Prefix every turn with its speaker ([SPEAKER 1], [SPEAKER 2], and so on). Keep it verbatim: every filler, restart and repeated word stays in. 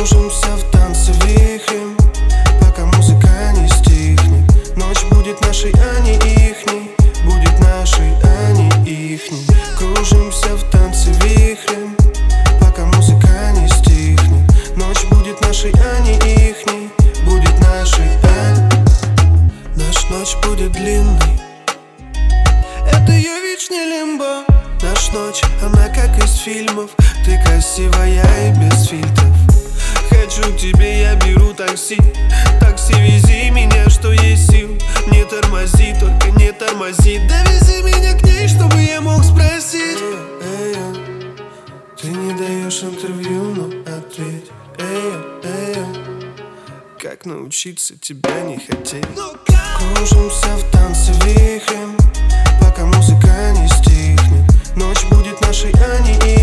[SPEAKER 1] Кружимся в танце вихрем, пока музыка не стихнет. Ночь будет нашей, а не ихней. Будет нашей, а не ихней. Кружимся в танце вихрем, пока музыка не стихнет. Ночь будет нашей, а не ихней. Будет нашей, а... Наша ночь будет длинной. Это ее вечный лимбо. Наша ночь, она как из фильмов. Ты красивая и без фильтров. Хочу к тебе, я беру такси. Такси, вези меня, что есть сил. Не тормози, только не тормози. Довези меня к ней, чтобы я мог спросить. Эй, эй, ты не даешь интервью, но ответь. Эй, эй, как научиться тебя не хотеть? Кружимся в танце вихрем, пока музыка не стихнет. Ночь будет нашей, а не их.